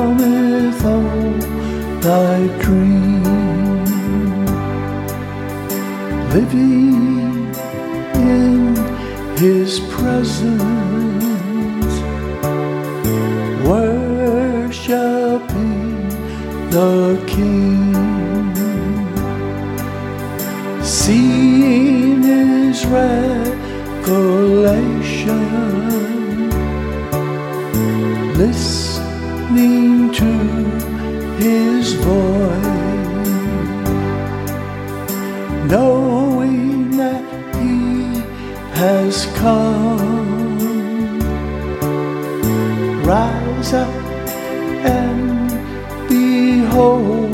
calmeth all thy dream, living in his presence, worshiping the King, seeing his revelation, listening to his voice, knowing that he has come. Rise up and behold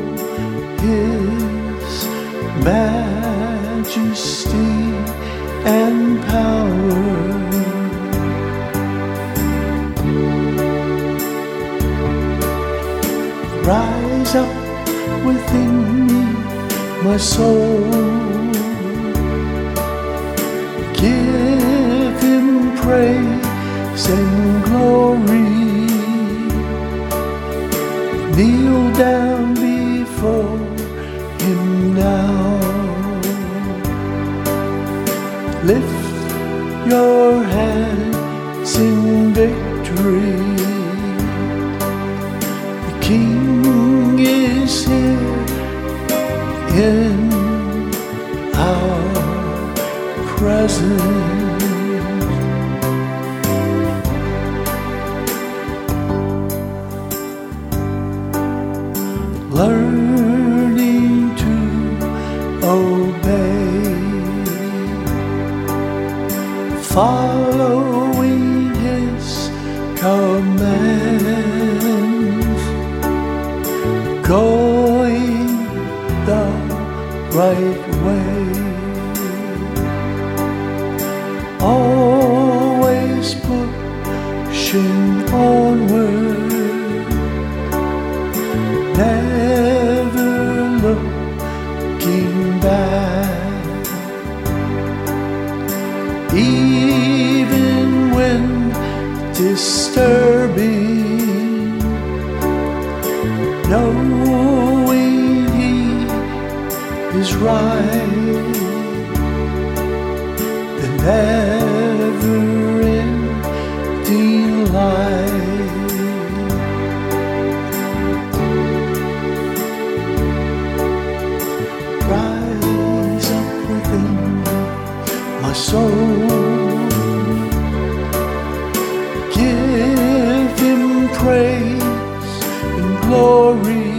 his majesty and power. Rise up within me, my soul. Give him praise and glory. Kneel down before him now. Lift your hands in victory. The King is here in our presence. Learning to obey, following his commands, going the right way, always pushing onward, never looking back, even when disturbing, knowing he is right, the never-ending light. Rise up within my soul. Give him praise and glory.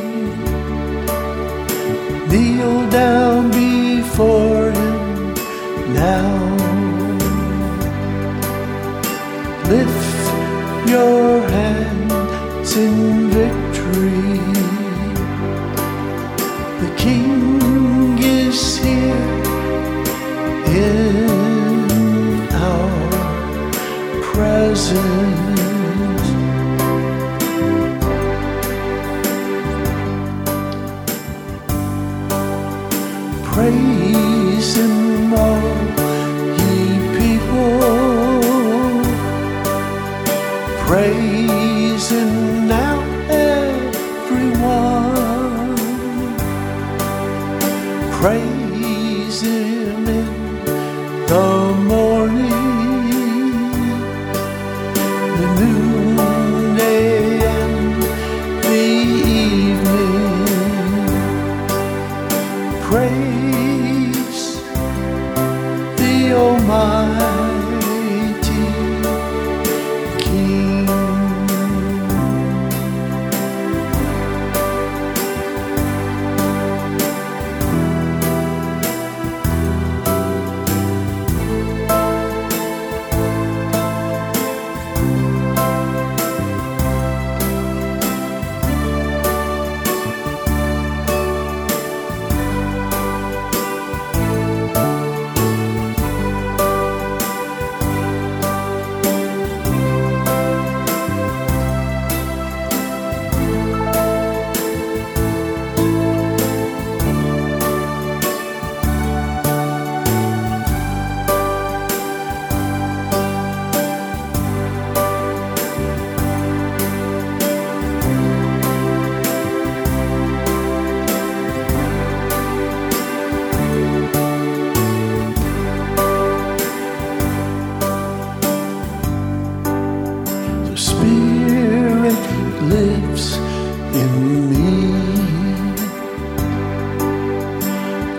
Kneel down before him now. Lift your hands in victory. The King is here in our presence. Praise him, all ye people. Praise him now, everyone. Praise him in the morning, the noonday and the evening. Praise the Almighty King.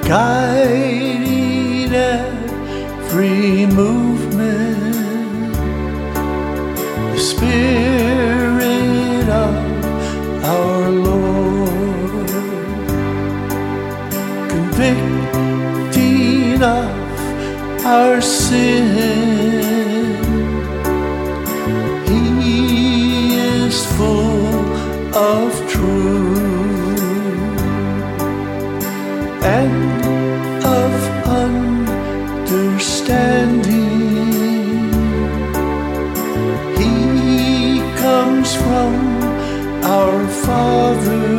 guiding every movement, the Spirit of our Lord, convicting of our sin. He is full of truth and of understanding. He comes from our Father,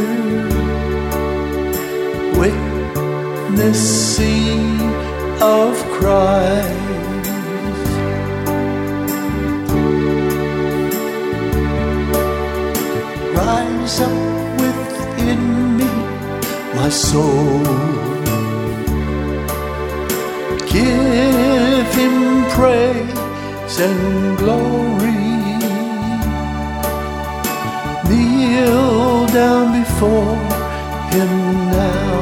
witnessing of Christ. Rise up within me, my soul. Give Him praise and glory. Kneel down before Him now.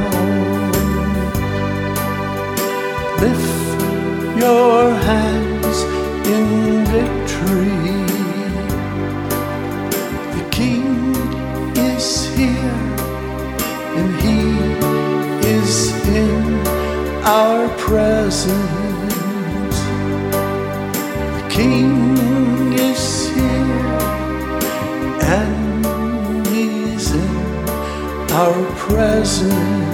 Lift your hands in victory. The King is here, and He is in our presence. The King is here, and He's in our presence.